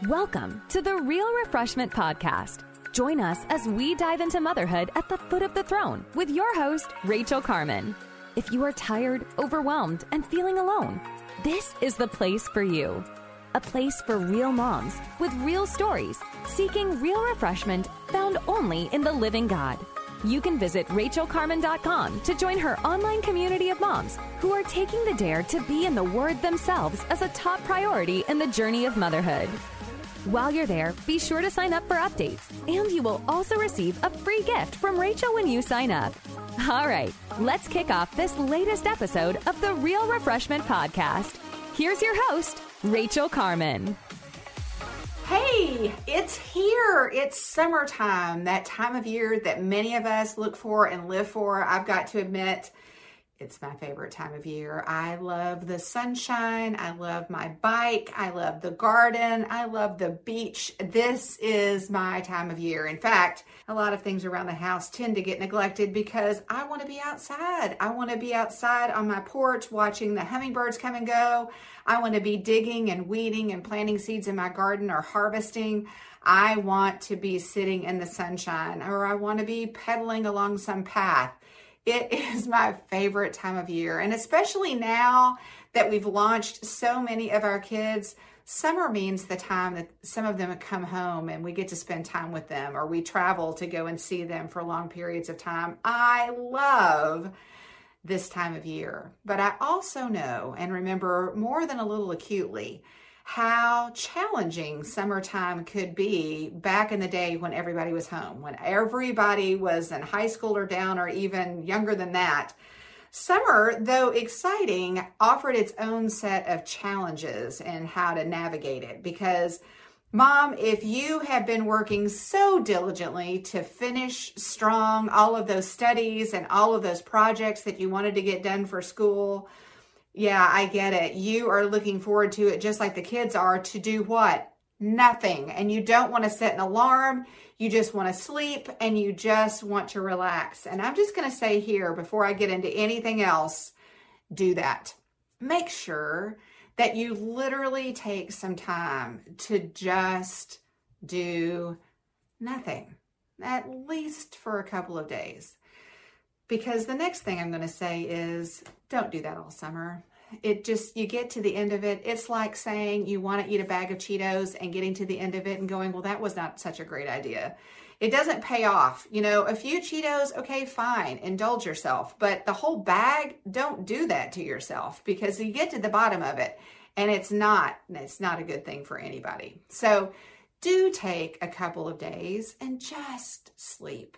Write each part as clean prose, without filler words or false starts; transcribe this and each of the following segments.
Welcome to the Real Refreshment Podcast. Join us as we dive into motherhood at the foot of the throne with your host, Rachel Carman. If you are tired, overwhelmed, and feeling alone, this is the place for you. A place for real moms with real stories, seeking real refreshment found only in the living God. You can visit rachelcarman.com to join her online community of moms who are taking the dare to be in the Word themselves as a top priority in the journey of motherhood. While you're there, be sure to sign up for updates, and you will also receive a free gift from Rachel when you sign up. All right, let's kick off this latest episode of the Real Refreshment Podcast. Here's your host, Rachel Carman. Hey, it's here. It's summertime, that time of year that many of us look for and live for. I've got to admit, it's my favorite time of year. I love the sunshine. I love my bike. I love the garden. I love the beach. This is my time of year. In fact, a lot of things around the house tend to get neglected because I want to be outside. I want to be outside on my porch watching the hummingbirds come and go. I want to be digging and weeding and planting seeds in my garden or harvesting. I want to be sitting in the sunshine, or I want to be pedaling along some path. It is my favorite time of year, and especially now that we've launched so many of our kids, summer means the time that some of them come home and we get to spend time with them, or we travel to go and see them for long periods of time. I love this time of year, but I also know and remember more than a little acutely how challenging summertime could be back in the day when everybody was home, when everybody was in high school or down or even younger than that. Summer, though exciting, offered its own set of challenges and how to navigate it. Because, Mom, if you have been working so diligently to finish strong all of those studies and all of those projects that you wanted to get done for school, yeah, I get it. You are looking forward to it just like the kids are to do what? Nothing. And you don't want to set an alarm. You just want to sleep and you just want to relax. And I'm just going to say here before I get into anything else, do that. Make sure that you literally take some time to just do nothing, at least for a couple of days. Because the next thing I'm going to say is, don't do that all summer. You get to the end of it. It's like saying you want to eat a bag of Cheetos and getting to the end of it and going, well, that was not such a great idea. It doesn't pay off. You know, a few Cheetos, okay, fine, indulge yourself. But the whole bag, don't do that to yourself, because you get to the bottom of it and it's not a good thing for anybody. So do take a couple of days and just sleep.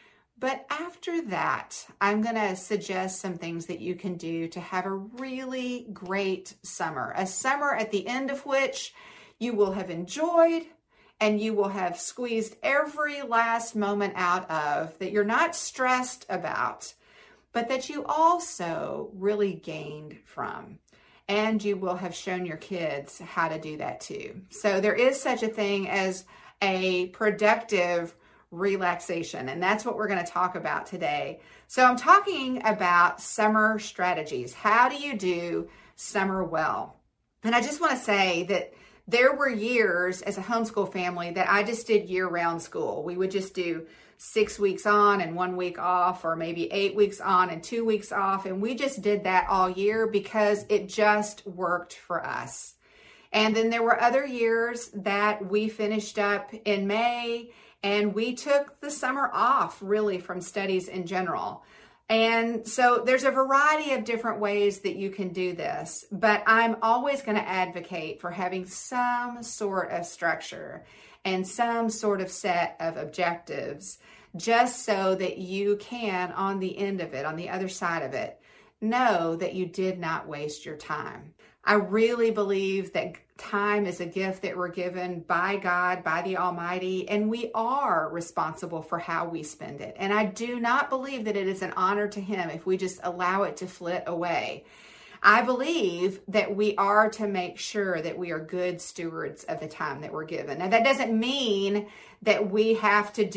But after that, I'm going to suggest some things that you can do to have a really great summer. A summer at the end of which you will have enjoyed and you will have squeezed every last moment out of, that you're not stressed about, but that you also really gained from. And you will have shown your kids how to do that too. So there is such a thing as a productive relaxation, and that's what we're going to talk about today. So I'm talking about summer strategies. How do you do summer well? And I just want to say that there were years as a homeschool family that I just did year-round school. We would just do 6 weeks on and 1 week off, or maybe 8 weeks on and 2 weeks off. And we just did that all year because it just worked for us. And then there were other years that we finished up in May and we took the summer off really from studies in general. And so there's a variety of different ways that you can do this, but I'm always going to advocate for having some sort of structure and some sort of set of objectives, just so that you can, on the end of it, on the other side of it, know that you did not waste your time. I really believe that time is a gift that we're given by God, by the Almighty, and we are responsible for how we spend it. And I do not believe that it is an honor to Him if we just allow it to flit away. I believe that we are to make sure that we are good stewards of the time that we're given. Now, that doesn't mean that we have to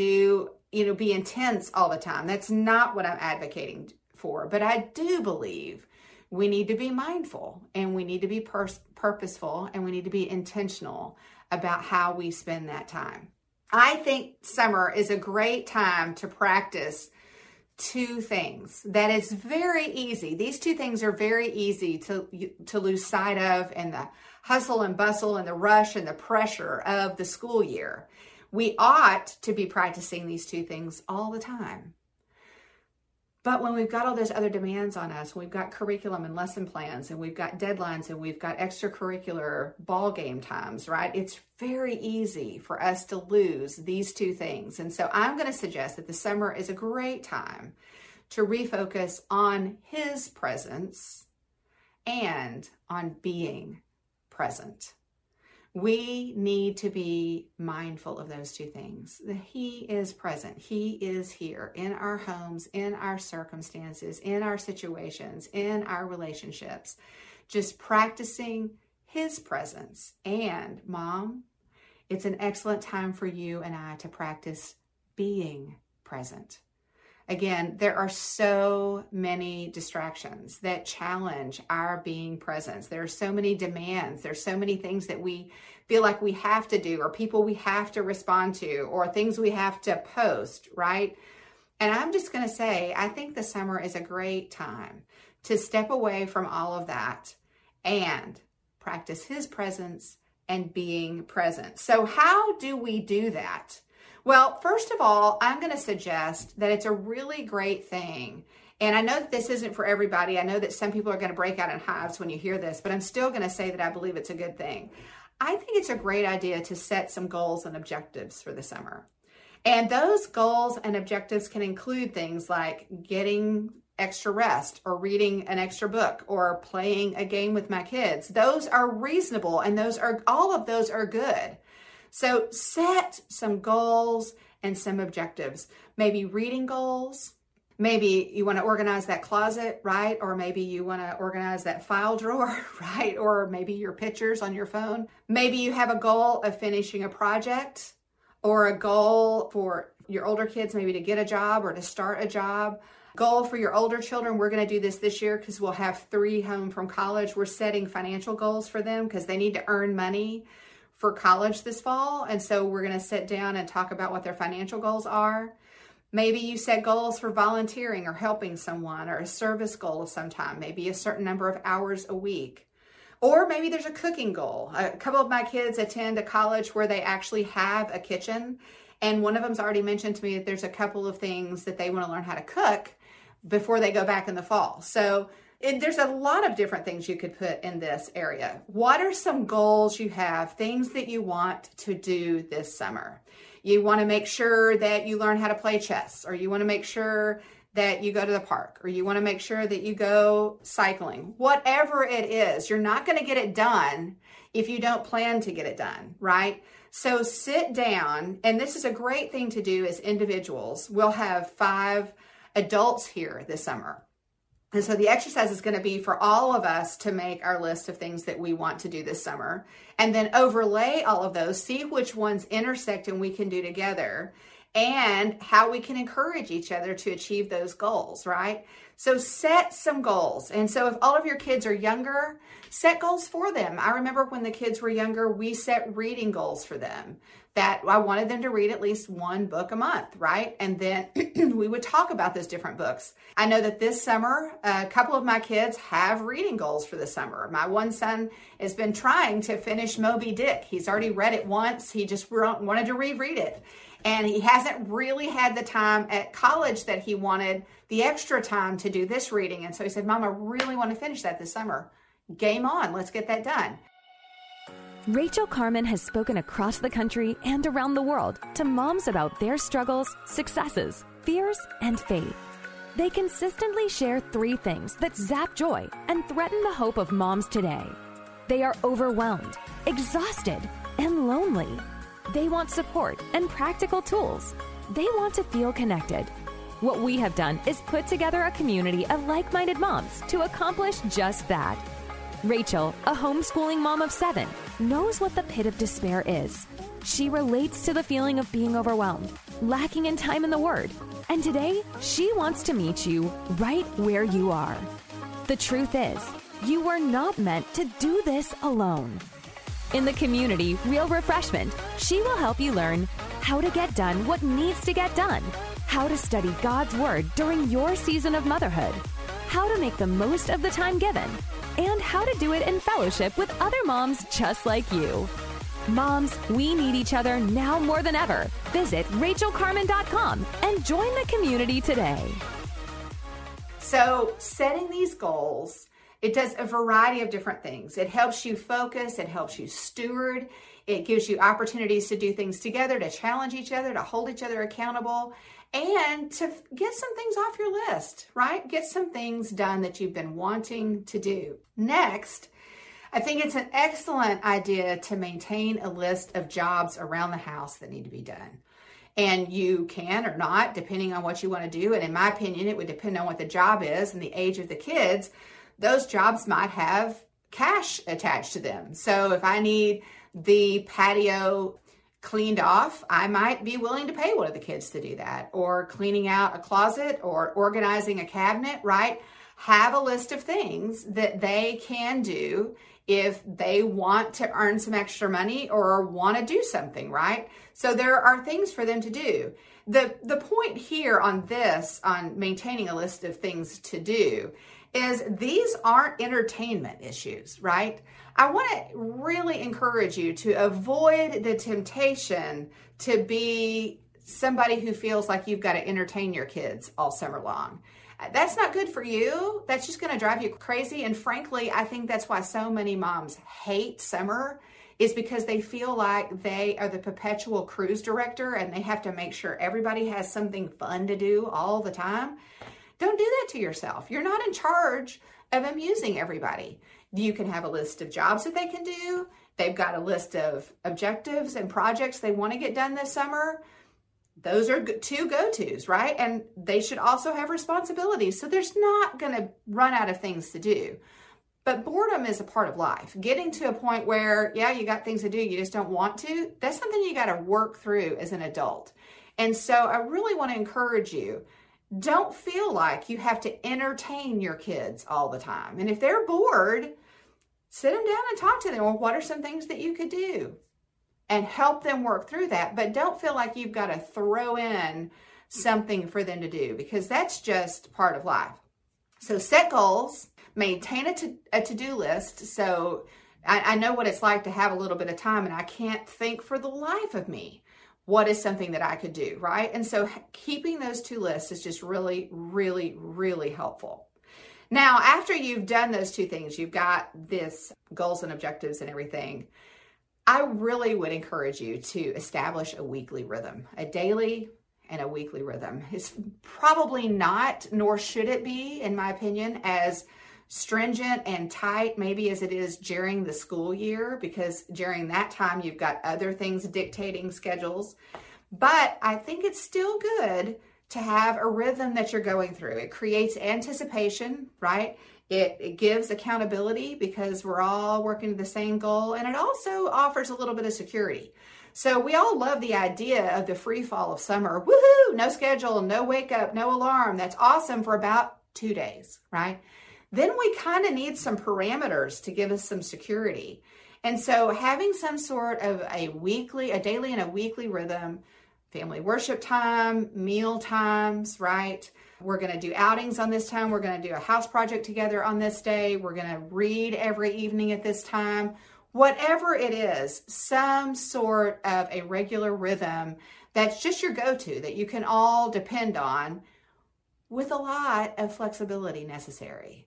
be intense all the time. That's not what I'm advocating for. But I do believe we need to be mindful, and we need to be purposeful, and we need to be intentional about how we spend that time. I think summer is a great time to practice two things that is very easy. These two things are very easy to lose sight of in the hustle and bustle and the rush and the pressure of the school year. We ought to be practicing these two things all the time. But when we've got all those other demands on us, we've got curriculum and lesson plans, and we've got deadlines, and we've got extracurricular ball game times, right? It's very easy for us to lose these two things. And so I'm going to suggest that the summer is a great time to refocus on His presence and on being present. We need to be mindful of those two things. That He is present. He is here in our homes, in our circumstances, in our situations, in our relationships. Just practicing His presence. And Mom, it's an excellent time for you and I to practice being present. Again, there are so many distractions that challenge our being present. There are so many demands. There's so many things that we feel like we have to do, or people we have to respond to, or things we have to post, right? And I'm just going to say, I think the summer is a great time to step away from all of that and practice His presence and being present. So how do we do that? Well, first of all, I'm going to suggest that it's a really great thing. And I know that this isn't for everybody. I know that some people are going to break out in hives when you hear this, but I'm still going to say that I believe it's a good thing. I think it's a great idea to set some goals and objectives for the summer. And those goals and objectives can include things like getting extra rest, or reading an extra book, or playing a game with my kids. Those are reasonable, and all of those are good. So set some goals and some objectives. Maybe reading goals. Maybe you want to organize that closet, right? Or maybe you want to organize that file drawer, right? Or maybe your pictures on your phone. Maybe you have a goal of finishing a project, or a goal for your older kids, maybe to get a job or to start a job. Goal for your older children, we're going to do this year because we'll have 3 home from college. We're setting financial goals for them because they need to earn money for college this fall. And so we're going to sit down and talk about what their financial goals are. Maybe you set goals for volunteering or helping someone, or a service goal of some time, maybe a certain number of hours a week. Or maybe there's a cooking goal. A couple of my kids attend a college where they actually have a kitchen. And one of them's already mentioned to me that there's a couple of things that they want to learn how to cook before they go back in the fall. So there's a lot of different things you could put in this area. What are some goals you have, things that you want to do this summer? You want to make sure that you learn how to play chess, or you want to make sure that you go to the park, or you want to make sure that you go cycling. Whatever it is, you're not going to get it done if you don't plan to get it done, right? So sit down, and this is a great thing to do as individuals. We'll have 5 adults here this summer. And so the exercise is going to be for all of us to make our list of things that we want to do this summer, and then overlay all of those, see which ones intersect and we can do together, and how we can encourage each other to achieve those goals, right? So set some goals. And so if all of your kids are younger, set goals for them. I remember when the kids were younger, we set reading goals for them, that I wanted them to read at least 1 book a month, right? And then we would talk about those different books. I know that this summer, a couple of my kids have reading goals for the summer. My one son has been trying to finish Moby Dick. He's already read it once. He just wanted to reread it. And he hasn't really had the time at college that he wanted, the extra time to do this reading. And so he said, Mom, I really want to finish that this summer. Game on, let's get that done. Rachel Carman has spoken across the country and around the world to moms about their struggles, successes, fears, and faith. They consistently share 3 things that zap joy and threaten the hope of moms today. They are overwhelmed, exhausted, and lonely. They want support and practical tools. They want to feel connected. What we have done is put together a community of like-minded moms to accomplish just that. Rachel, a homeschooling mom of 7, knows what the pit of despair is. She relates to the feeling of being overwhelmed, lacking in time in the Word. And today, she wants to meet you right where you are. The truth is, you were not meant to do this alone. In the community, Real Refreshment, she will help you learn how to get done what needs to get done, how to study God's Word during your season of motherhood, how to make the most of the time given, and how to do it in fellowship with other moms just like you. Moms, we need each other now more than ever. Visit RachelCarman.com and join the community today. So setting these goals, it does a variety of different things. It helps you focus. It helps you steward. It gives you opportunities to do things together, to challenge each other, to hold each other accountable, and to get some things off your list, right? Get some things done that you've been wanting to do. Next, I think it's an excellent idea to maintain a list of jobs around the house that need to be done. And you can or not, depending on what you want to do. And in my opinion, it would depend on what the job is and the age of the kids. Those jobs might have cash attached to them. So if I need the patio cleaned off, I might be willing to pay one of the kids to do that. Or cleaning out a closet or organizing a cabinet, right? Have a list of things that they can do if they want to earn some extra money or want to do something, right? So there are things for them to do. The point here on this, on maintaining a list of things to do, is these aren't entertainment issues, right? I want to really encourage you to avoid the temptation to be somebody who feels like you've got to entertain your kids all summer long. That's not good for you. That's just going to drive you crazy. And frankly, I think that's why so many moms hate summer, is because they feel like they are the perpetual cruise director and they have to make sure everybody has something fun to do all the time. Don't do that to yourself. You're not in charge of amusing everybody. You can have a list of jobs that they can do. They've got a list of objectives and projects they want to get done this summer. Those are two go-tos, right? And they should also have responsibilities. So there's not going to run out of things to do. But boredom is a part of life. Getting to a point where, yeah, you got things to do, you just don't want to, that's something you got to work through as an adult. And so I really want to encourage you, don't feel like you have to entertain your kids all the time. And if they're bored, sit them down and talk to them. Well, what are some things that you could do? And help them work through that. But don't feel like you've got to throw in something for them to do, because that's just part of life. So set goals, maintain a to-do list. So I know what it's like to have a little bit of time and I can't think for the life of me what is something that I could do, right? And so keeping those two lists is just really, really, really helpful. Now, after you've done those two things, you've got this goals and objectives and everything, I really would encourage you to establish a weekly rhythm, a daily and a weekly rhythm. It's probably not, nor should it be, in my opinion, as stringent and tight maybe as it is during the school year, because during that time you've got other things dictating schedules. But I think it's still good to have a rhythm that you're going through. It creates anticipation, right? It gives accountability because we're all working to the same goal, and it also offers a little bit of security. So we all love the idea of the free fall of summer. Woohoo! No schedule, no wake up, no alarm. That's awesome for about 2 days, right? Then we kind of need some parameters to give us some security. And so having some sort of a daily and a weekly rhythm, family worship time, meal times, right? We're going to do outings on this time. We're going to do a house project together on this day. We're going to read every evening at this time. Whatever it is, some sort of a regular rhythm that's just your go-to, that you can all depend on, with a lot of flexibility necessary.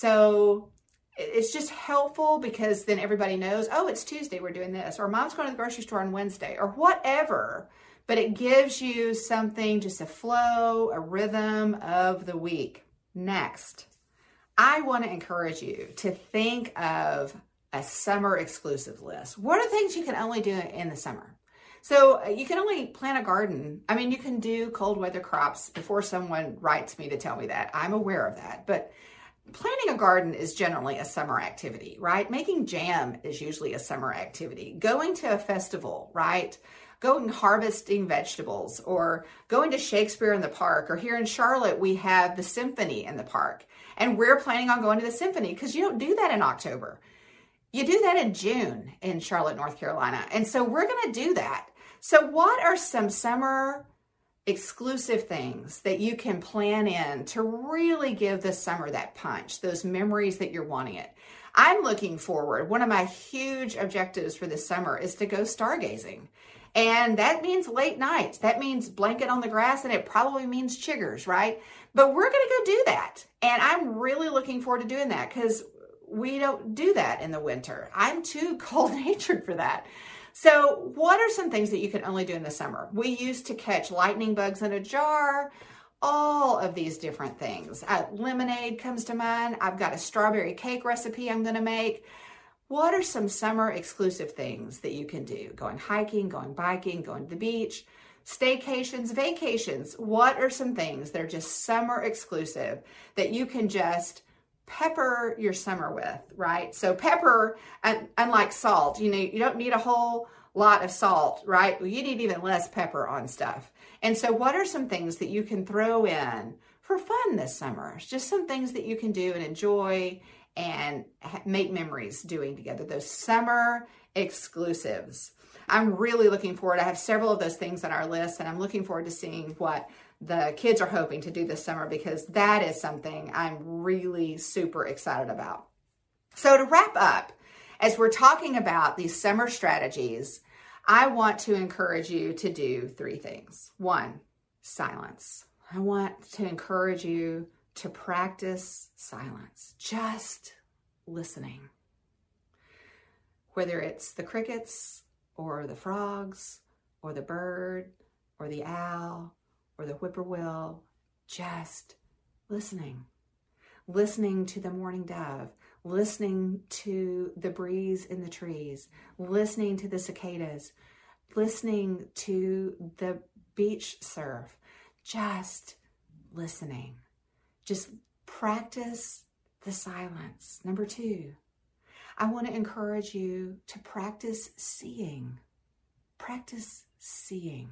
So it's just helpful because then everybody knows, oh, it's Tuesday, we're doing this, or Mom's going to the grocery store on Wednesday, or whatever. But it gives you something, just a flow, a rhythm of the week. Next, I want to encourage you to think of a summer exclusive list. What are things you can only do in the summer? So you can only plant a garden. I mean, you can do cold weather crops before someone writes me to tell me that. I'm aware of that. But planting a garden is generally a summer activity, right? Making jam is usually a summer activity. Going to a festival, right? Going harvesting vegetables, or going to Shakespeare in the Park, or here in Charlotte, we have the symphony in the park. And we're planning on going to the symphony because you don't do that in October. You do that in June in Charlotte, North Carolina. And so we're going to do that. So what are some summer exclusive things that you can plan in to really give the summer that punch, those memories that you're wanting it? I'm looking forward. One of my huge objectives for this summer is to go stargazing. And that means late nights. That means blanket on the grass, and it probably means chiggers, right? But we're going to go do that. And I'm really looking forward to doing that because we don't do that in the winter. I'm too cold-natured for that. So what are some things that you can only do in the summer? We used to catch lightning bugs in a jar, all of these different things. Lemonade comes to mind. I've got a strawberry cake recipe I'm going to make. What are some summer exclusive things that you can do? Going hiking, going biking, going to the beach, staycations, vacations. What are some things that are just summer exclusive that you can just pepper your summer with, right? So pepper, unlike salt, you don't need a whole lot of salt, right? Well, you need even less pepper on stuff. And so what are some things that you can throw in for fun this summer? Just some things that you can do and enjoy and make memories doing together, those summer exclusives. I'm really looking forward. I have several of those things on our list, and I'm looking forward to seeing what the kids are hoping to do this summer because that is something I'm really super excited about. So to wrap up, as we're talking about these summer strategies, I want to encourage you to do 3 things. 1, silence. I want to encourage you to practice silence, just listening. Whether it's the crickets or the frogs or the bird or the owl or the whippoorwill, just listening. Listening to the morning dove, listening to the breeze in the trees, listening to the cicadas, listening to the beach surf, just listening. Just practice the silence. Number 2, I want to encourage you to practice seeing. Practice seeing.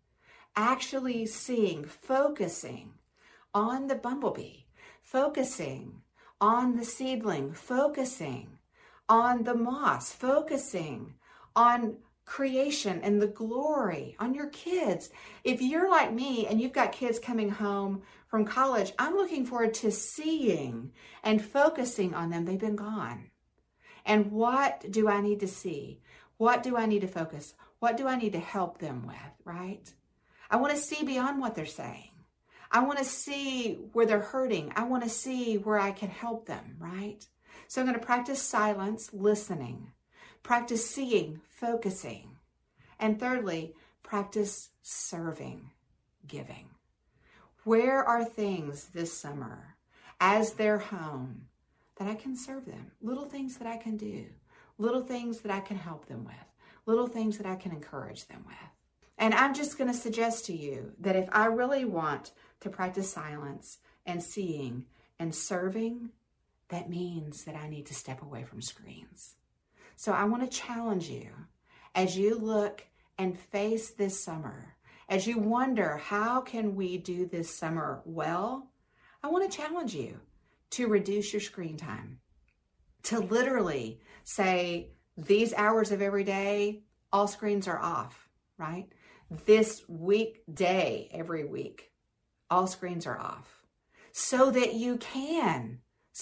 Actually seeing, focusing on the bumblebee, focusing on the seedling, focusing on the moss, focusing on creation and the glory, on your kids. If you're like me and you've got kids coming home from college, I'm looking forward to seeing and focusing on them. They've been gone. And what do I need to see? What do I need to focus? What do I need to help them with, right? I want to see beyond what they're saying. I want to see where they're hurting. I want to see where I can help them, right? So I'm going to practice silence, listening. Practice seeing, focusing. And thirdly, practice serving, giving. Where are things this summer as they're home that I can serve them? Little things that I can do, little things that I can help them with, little things that I can encourage them with. And I'm just going to suggest to you that if I really want to practice silence and seeing and serving, that means that I need to step away from screens. So I want to challenge you as you look and face this summer, as you wonder, how can we do this summer well? I want to challenge you to reduce your screen time, to literally say these hours of every day, all screens are off, right? This weekday, every week, all screens are off so that you can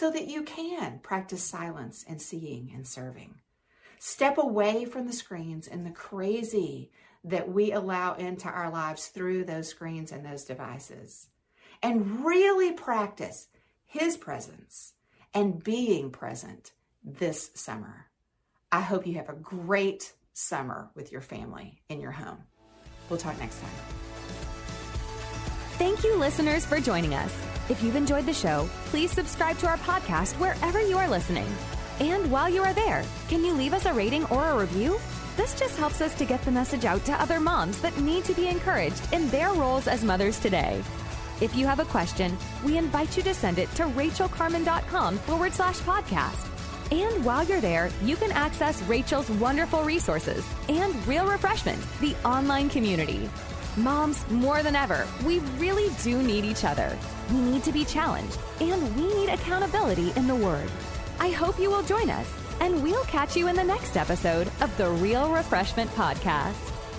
practice silence and seeing and serving. Step away from the screens and the crazy that we allow into our lives through those screens and those devices, and really practice His presence and being present this summer. I hope you have a great summer with your family in your home. We'll talk next time. Thank you, listeners, for joining us. If you've enjoyed the show, please subscribe to our podcast wherever you are listening. And while you are there, can you leave us a rating or a review? This just helps us to get the message out to other moms that need to be encouraged in their roles as mothers today. If you have a question, we invite you to send it to rachelcarman.com/podcast. And while you're there, you can access Rachel's wonderful resources and Real Refreshment, the online community. Moms, more than ever, we really do need each other. We need to be challenged, and we need accountability in the Word. I hope you will join us, and we'll catch you in the next episode of the Real Refreshment Podcast.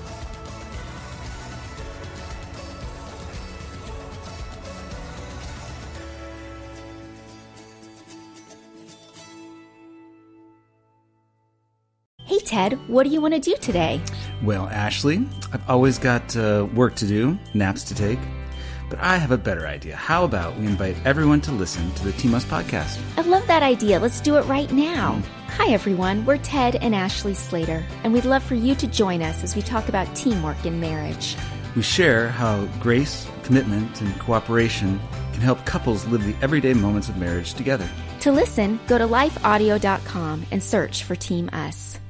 Hey, Ted, what do you want to do today? Well, Ashley, I've always got work to do, naps to take, but I have a better idea. How about we invite everyone to listen to the Team Us podcast? I love that idea. Let's do it right now. Hi, everyone. We're Ted and Ashley Slater, and we'd love for you to join us as we talk about teamwork in marriage. We share how grace, commitment, and cooperation can help couples live the everyday moments of marriage together. To listen, go to lifeaudio.com and search for Team Us.